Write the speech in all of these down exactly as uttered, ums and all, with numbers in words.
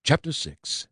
Chapter six.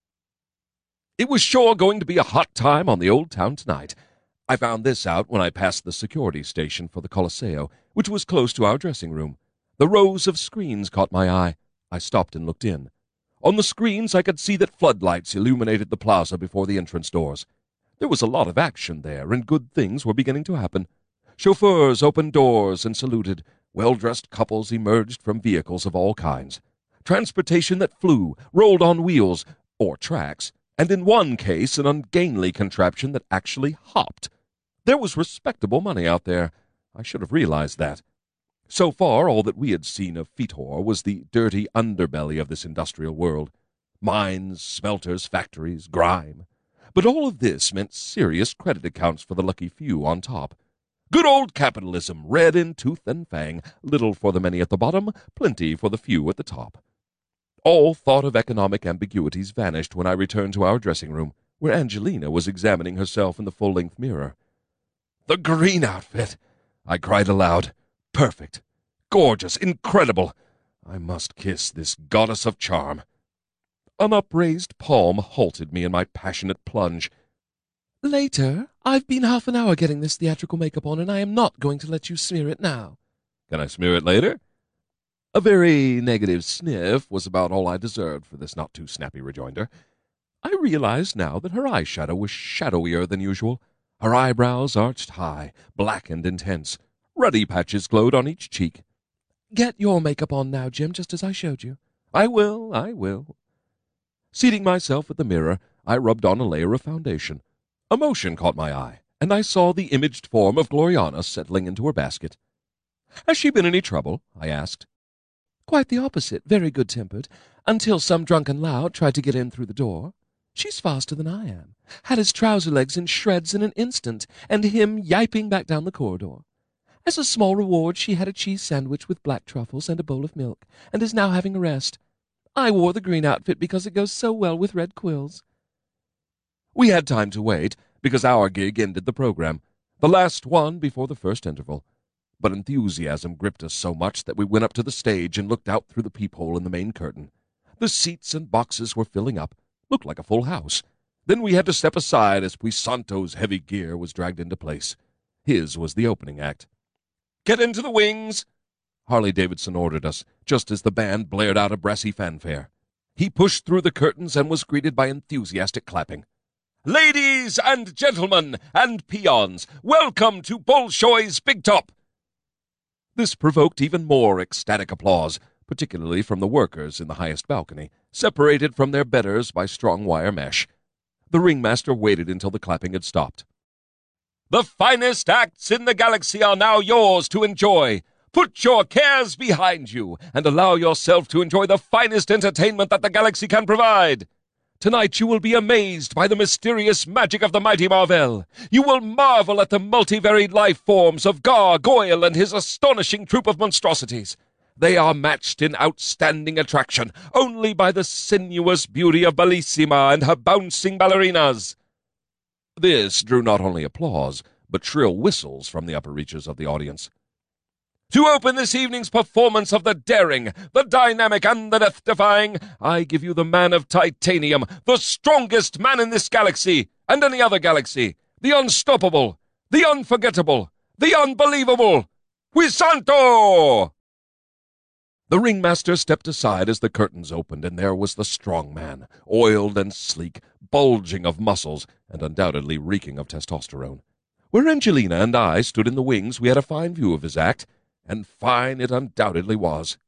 It was sure going to be a hot time on the old town tonight. I found this out when I passed the security station for the Colosseo, which was close to our dressing room. The rows of screens caught my eye. I stopped and looked in. On the screens I could see that floodlights illuminated the plaza before the entrance doors. There was a lot of action there, and good things were beginning to happen. Chauffeurs opened doors and saluted. Well-dressed couples emerged from vehicles of all kinds. Transportation that flew, rolled on wheels, or tracks, and in one case an ungainly contraption that actually hopped. There was respectable money out there. I should have realized that. So far, all that we had seen of Fetor was the dirty underbelly of this industrial world. Mines, smelters, factories, grime. But all of this meant serious credit accounts for the lucky few on top. Good old capitalism, red in tooth and fang, little for the many at the bottom, plenty for the few at the top. All thought of economic ambiguities vanished when I returned to our dressing room, where Angelina was examining herself in the full-length mirror. "The green outfit!" I cried aloud. "Perfect! Gorgeous! Incredible! I must kiss this goddess of charm." An upraised palm halted me in my passionate plunge. "Later. I've been half an hour getting this theatrical makeup on, and I am not going to let you smear it now." "Can I smear it later?" A very negative sniff was about all I deserved for this not-too-snappy rejoinder. I realized now that her eyeshadow was shadowier than usual. Her eyebrows arched high, black and intense. Ruddy patches glowed on each cheek. "Get your makeup on now, Jim, just as I showed you." "I will, I will." Seating myself at the mirror, I rubbed on a layer of foundation. A motion caught my eye, and I saw the imaged form of Gloriana settling into her basket. "Has she been any trouble?" I asked. "Quite the opposite, very good-tempered, until some drunken lout tried to get in through the door. She's faster than I am. Had his trouser legs in shreds in an instant, and him yiping back down the corridor. As a small reward, she had a cheese sandwich with black truffles and a bowl of milk, and is now having a rest. I wore the green outfit because it goes so well with red quills." We had time to wait, because our gig ended the program, the last one before the first interval. But enthusiasm gripped us so much that we went up to the stage and looked out through the peephole in the main curtain. The seats and boxes were filling up, looked like a full house. Then we had to step aside as Puisanto's heavy gear was dragged into place. His was the opening act. "Get into the wings!" Harley-Davidson ordered us, just as the band blared out a brassy fanfare. He pushed through the curtains and was greeted by enthusiastic clapping. "Ladies and gentlemen and peons, welcome to Bolshoi's Big Top!" This provoked even more ecstatic applause, particularly from the workers in the highest balcony, separated from their betters by strong wire mesh. The ringmaster waited until the clapping had stopped. "The finest acts in the galaxy are now yours to enjoy. Put your cares behind you and allow yourself to enjoy the finest entertainment that the galaxy can provide. Tonight you will be amazed by the mysterious magic of the mighty Marvell. You will marvel at the multivaried life forms of Gar Goyle and his astonishing troop of monstrosities. They are matched in outstanding attraction only by the sinuous beauty of Bellissima and her bouncing ballerinas." This drew not only applause, but shrill whistles from the upper reaches of the audience. "To open this evening's performance of the daring, the dynamic, and the death-defying, I give you the man of titanium, the strongest man in this galaxy, and any other galaxy, the unstoppable, the unforgettable, the unbelievable, Puisanto!" The ringmaster stepped aside as the curtains opened, and there was the strong man, oiled and sleek, bulging of muscles, and undoubtedly reeking of testosterone. Where Angelina and I stood in the wings, we had a fine view of his act, and fine it undoubtedly was.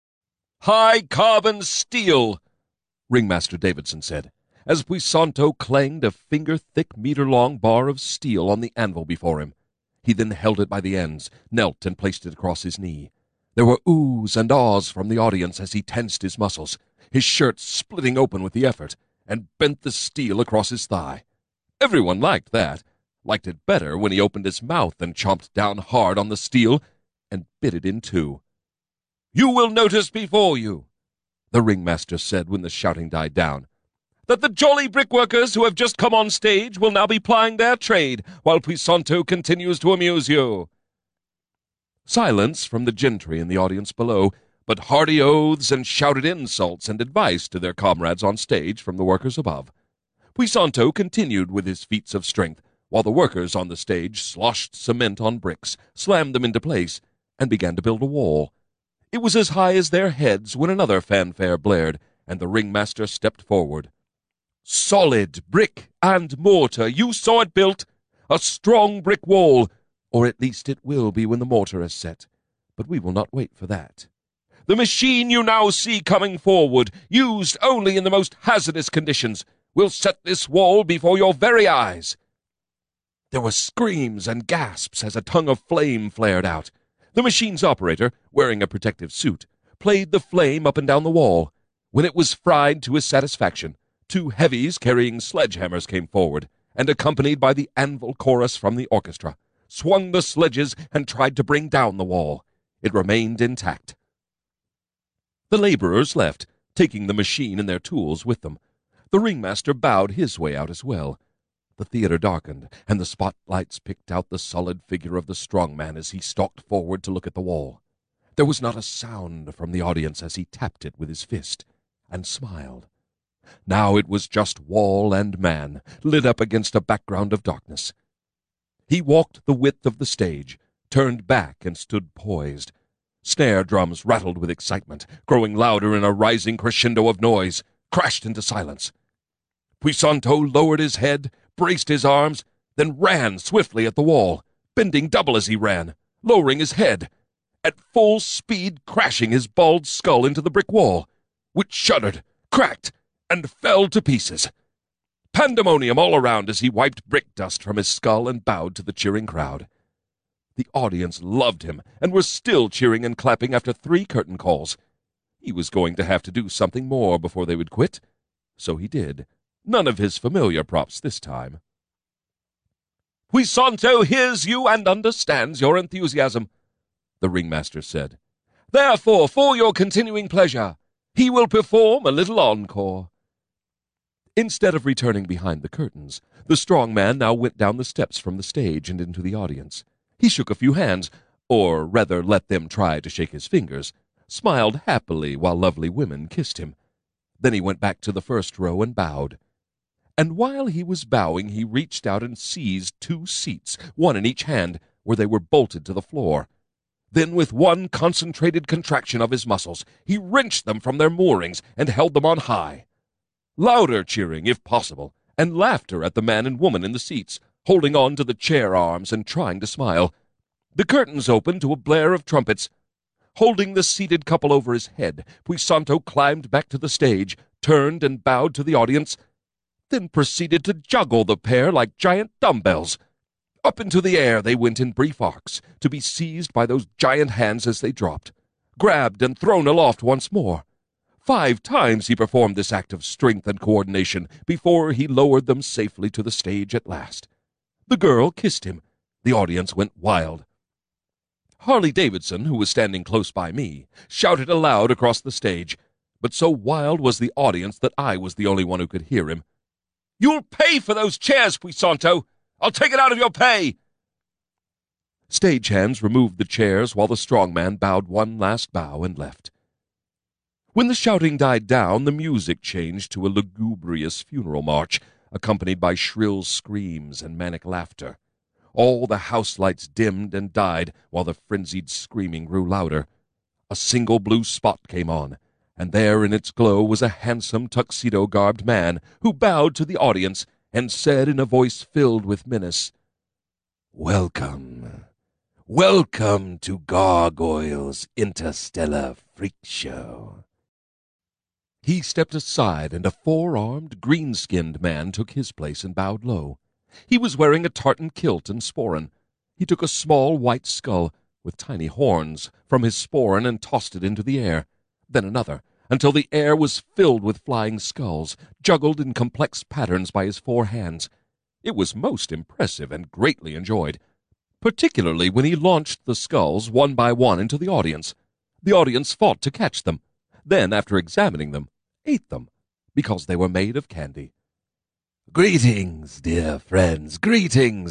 "High-carbon steel," Ringmaster Davidson said, as Puisanto clanged a finger-thick, meter-long bar of steel on the anvil before him. He then held it by the ends, knelt, and placed it across his knee. There were oohs and ahs from the audience as he tensed his muscles, his shirt splitting open with the effort, and bent the steel across his thigh. Everyone liked that, liked it better when he opened his mouth and chomped down hard on the steel, and bit it in two. "You will notice before you," the ringmaster said when the shouting died down, "that the jolly brickworkers who have just come on stage will now be plying their trade, while Puisanto continues to amuse you." Silence from the gentry in the audience below, but hearty oaths and shouted insults and advice to their comrades on stage from the workers above. Puisanto continued with his feats of strength, while the workers on the stage sloshed cement on bricks, slammed them into place, and began to build a wall. It was as high as their heads when another fanfare blared, and the ringmaster stepped forward. "Solid brick and mortar, you saw it built. A strong brick wall, or at least it will be when the mortar is set. But we will not wait for that. The machine you now see coming forward, used only in the most hazardous conditions, will set this wall before your very eyes." There were screams and gasps as a tongue of flame flared out. The machine's operator, wearing a protective suit, played the flame up and down the wall. When it was fried to his satisfaction, two heavies carrying sledgehammers came forward, and accompanied by the anvil chorus from the orchestra, swung the sledges and tried to bring down the wall. It remained intact. The laborers left, taking the machine and their tools with them. The ringmaster bowed his way out as well. The theater darkened, and the spotlights picked out the solid figure of the strong man as he stalked forward to look at the wall. There was not a sound from the audience as he tapped it with his fist, and smiled. Now it was just wall and man, lit up against a background of darkness. He walked the width of the stage, turned back and stood poised. Snare drums rattled with excitement, growing louder in a rising crescendo of noise, crashed into silence. Puisanto lowered his head, braced his arms, then ran swiftly at the wall, bending double as he ran, lowering his head, at full speed crashing his bald skull into the brick wall, which shuddered, cracked, and fell to pieces. Pandemonium all around as he wiped brick dust from his skull and bowed to the cheering crowd. The audience loved him and were still cheering and clapping after three curtain calls. He was going to have to do something more before they would quit. So he did. None of his familiar props this time. "Puisanto hears you and understands your enthusiasm," the ringmaster said. "Therefore, for your continuing pleasure, he will perform a little encore." Instead of returning behind the curtains, the strong man now went down the steps from the stage and into the audience. He shook a few hands, or rather let them try to shake his fingers, smiled happily while lovely women kissed him. Then he went back to the first row and bowed. And while he was bowing, he reached out and seized two seats, one in each hand, where they were bolted to the floor. Then, with one concentrated contraction of his muscles, he wrenched them from their moorings and held them on high. Louder cheering, if possible, and laughter at the man and woman in the seats, holding on to the chair arms and trying to smile. The curtains opened to a blare of trumpets. Holding the seated couple over his head, Puisanto climbed back to the stage, turned and bowed to the audience, then proceeded to juggle the pair like giant dumbbells. Up into the air they went in brief arcs, to be seized by those giant hands as they dropped, grabbed and thrown aloft once more. Five times he performed this act of strength and coordination before he lowered them safely to the stage at last. The girl kissed him. The audience went wild. Harley Davidson, who was standing close by me, shouted aloud across the stage, but so wild was the audience that I was the only one who could hear him. "You'll pay for those chairs, Puisanto! I'll take it out of your pay!" Stagehands removed the chairs while the strong man bowed one last bow and left. When the shouting died down, the music changed to a lugubrious funeral march, accompanied by shrill screams and manic laughter. All the house lights dimmed and died while the frenzied screaming grew louder. A single blue spot came on, and there in its glow was a handsome tuxedo-garbed man who bowed to the audience and said in a voice filled with menace, "Welcome, welcome to Gargoyle's Interstellar Freak Show." He stepped aside, and a four-armed, green-skinned man took his place and bowed low. He was wearing a tartan kilt and sporran. He took a small white skull, with tiny horns, from his sporran and tossed it into the air. Then another, until the air was filled with flying skulls, juggled in complex patterns by his four hands. It was most impressive and greatly enjoyed, particularly when he launched the skulls one by one into the audience. The audience fought to catch them, then, after examining them, ate them, because they were made of candy. "Greetings, dear friends, greetings!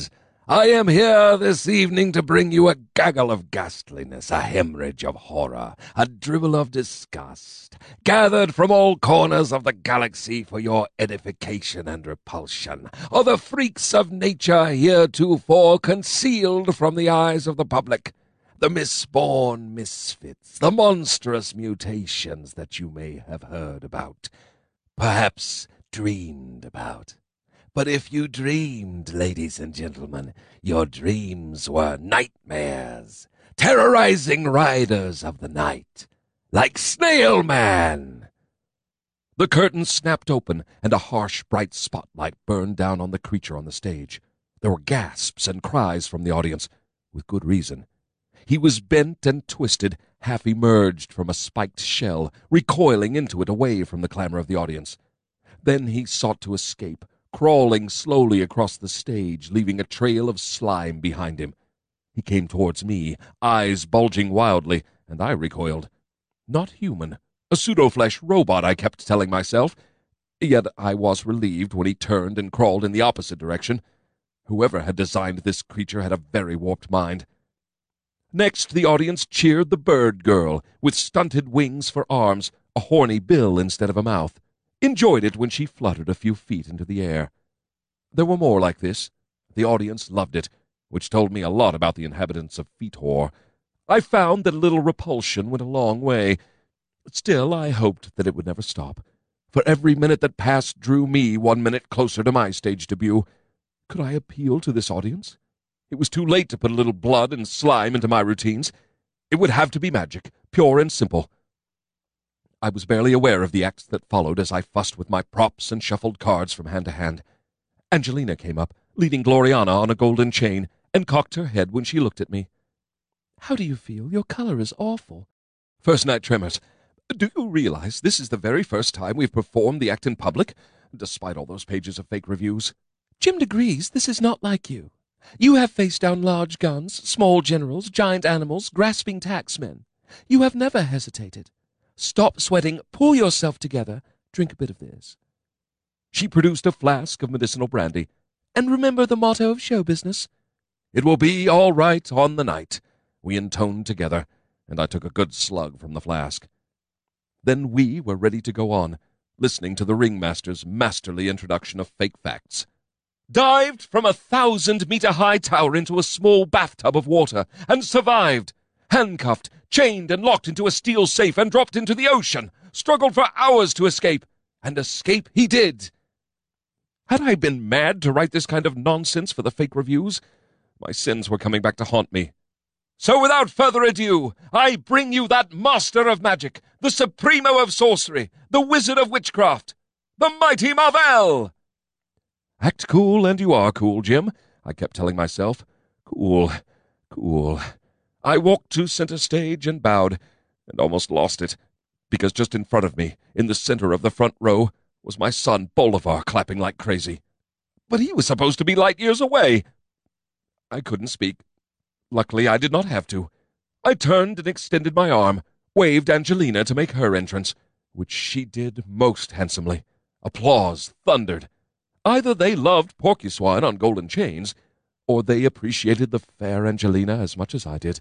I am here this evening to bring you a gaggle of ghastliness, a hemorrhage of horror, a dribble of disgust, gathered from all corners of the galaxy for your edification and repulsion, or the freaks of nature heretofore concealed from the eyes of the public, the misborn misfits, the monstrous mutations that you may have heard about, perhaps dreamed about. But if you dreamed, ladies and gentlemen, your dreams were nightmares, terrorizing riders of the night, like Snail Man. The curtain snapped open, and a harsh, bright spotlight burned down on the creature on the stage. There were gasps and cries from the audience, with good reason. He was bent and twisted, half emerged from a spiked shell, recoiling into it away from the clamor of the audience. Then he sought to escape, crawling slowly across the stage, leaving a trail of slime behind him. He came towards me, eyes bulging wildly, and I recoiled. Not human. A pseudo-flesh robot, I kept telling myself. Yet I was relieved when he turned and crawled in the opposite direction. Whoever had designed this creature had a very warped mind. Next, the audience cheered the bird girl, with stunted wings for arms, a horny bill instead of a mouth. Enjoyed it when she fluttered a few feet into the air. There were more like this. The audience loved it, which told me a lot about the inhabitants of Fetor. I found that a little repulsion went a long way. Still, I hoped that it would never stop, for every minute that passed drew me one minute closer to my stage debut. Could I appeal to this audience? It was too late to put a little blood and slime into my routines. It would have to be magic, pure and simple. I was barely aware of the acts that followed as I fussed with my props and shuffled cards from hand to hand. Angelina came up, leading Gloriana on a golden chain, and cocked her head when she looked at me. "How do you feel? Your color is awful." "First night tremors. Do you realize this is the very first time we've performed the act in public, despite all those pages of fake reviews?" "Jim DeGrees, this is not like you. You have faced down large guns, small generals, giant animals, grasping taxmen. You have never hesitated. Stop sweating, pull yourself together, drink a bit of this." She produced a flask of medicinal brandy. "And remember the motto of show business." "It will be all right on the night," we intoned together, and I took a good slug from the flask. Then we were ready to go on, listening to the ringmaster's masterly introduction of fake facts. "Dived from a thousand-meter-high tower into a small bathtub of water, and survived. Handcuffed, chained and locked into a steel safe and dropped into the ocean. Struggled for hours to escape, and escape he did." Had I been mad to write this kind of nonsense for the fake reviews? My sins were coming back to haunt me. "So without further ado, I bring you that master of magic, the supremo of sorcery, the wizard of witchcraft, the mighty Marvell!" "Act cool, and you are cool, Jim," I kept telling myself. Cool, cool. I walked to center stage and bowed, and almost lost it, because just in front of me, in the center of the front row, was my son Bolivar clapping like crazy. But he was supposed to be light years away. I couldn't speak. Luckily, I did not have to. I turned and extended my arm, waved Angelina to make her entrance, which she did most handsomely. Applause thundered. Either they loved Porcuswine on golden chains, or they appreciated the fair Angelina as much as I did.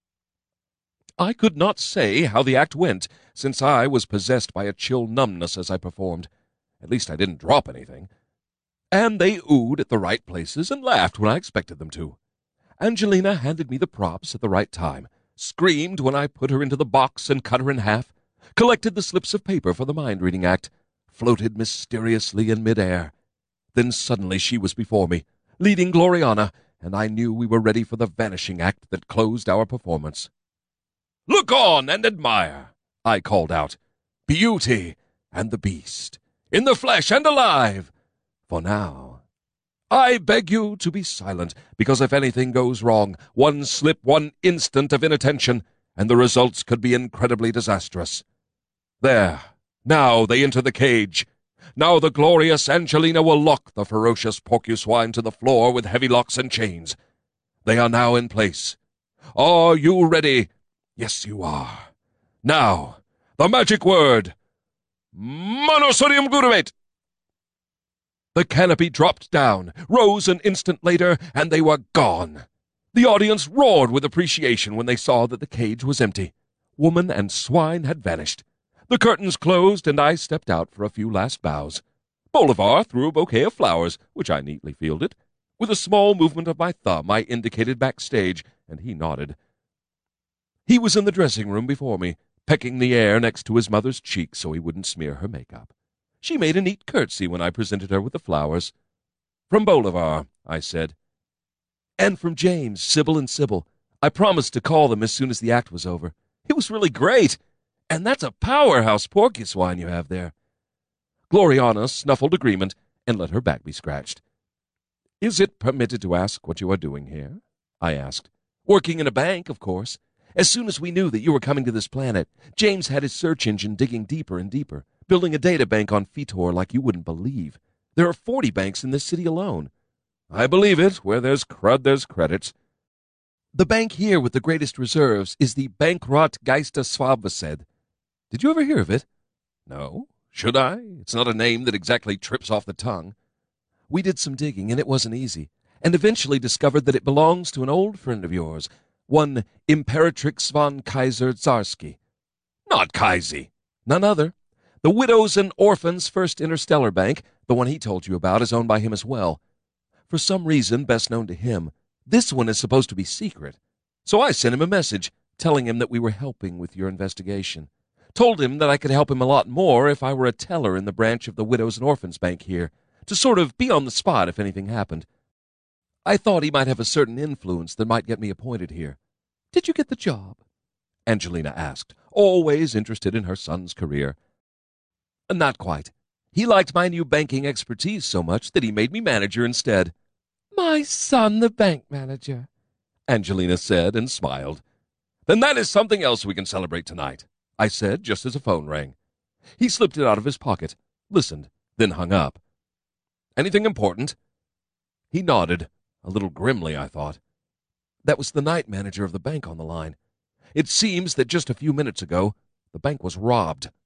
I could not say how the act went, since I was possessed by a chill numbness as I performed. At least I didn't drop anything. And they oohed at the right places and laughed when I expected them to. Angelina handed me the props at the right time, screamed when I put her into the box and cut her in half, collected the slips of paper for the mind-reading act, floated mysteriously in mid-air. Then suddenly she was before me, leading Gloriana, and I knew we were ready for the vanishing act that closed our performance. "Look on and admire," I called out. "Beauty and the Beast, in the flesh and alive. For now, I beg you to be silent, because if anything goes wrong, one slip, one instant of inattention, and the results could be incredibly disastrous. There, now they enter the cage. Now the glorious Angelina will lock the ferocious Porcuswine to the floor with heavy locks and chains. They are now in place. Are you ready? Yes, you are. Now, the magic word. Monosodium glutamate!" The canopy dropped down, rose an instant later, and they were gone. The audience roared with appreciation when they saw that the cage was empty. Woman and swine had vanished. The curtains closed, and I stepped out for a few last bows. Bolivar threw a bouquet of flowers, which I neatly fielded. With a small movement of my thumb, I indicated backstage, and he nodded. He was in the dressing room before me, pecking the air next to his mother's cheek so he wouldn't smear her makeup. She made a neat curtsy when I presented her with the flowers. "From Bolivar," I said. "And from James, Sybil, and Sybil. I promised to call them as soon as the act was over. It was really great. And that's a powerhouse porcupine you have there." Gloriana snuffled agreement and let her back be scratched. "Is it permitted to ask what you are doing here?" I asked. "Working in a bank, of course. As soon as we knew that you were coming to this planet, James had his search engine digging deeper and deeper, building a data bank on Fetor like you wouldn't believe. There are forty banks in this city alone." "I believe it. Where there's crud, there's credits." "The bank here with the greatest reserves is the Bankrott Geister Swabvesed. Did you ever hear of it?" "No. Should I? It's not a name that exactly trips off the tongue." "We did some digging, and it wasn't easy, and eventually discovered that it belongs to an old friend of yours, one Imperatrix von Kaiser Zarski." "Not Kaisi." "None other. The Widows and Orphans First Interstellar Bank, the one he told you about, is owned by him as well. For some reason best known to him, this one is supposed to be secret. So I sent him a message, telling him that we were helping with your investigation. Told him that I could help him a lot more if I were a teller in the branch of the Widows and Orphans Bank here, to sort of be on the spot if anything happened. I thought he might have a certain influence that might get me appointed here." "Did you get the job?" Angelina asked, always interested in her son's career. "Not quite. He liked my new banking expertise so much that he made me manager instead." "My son, the bank manager," Angelina said and smiled. "Then that is something else we can celebrate tonight," I said just as a phone rang. He slipped it out of his pocket, listened, then hung up. "Anything important?" He nodded, a little grimly, I thought. That was the night manager of the bank on the line. It seems that just a few minutes ago, the bank was robbed.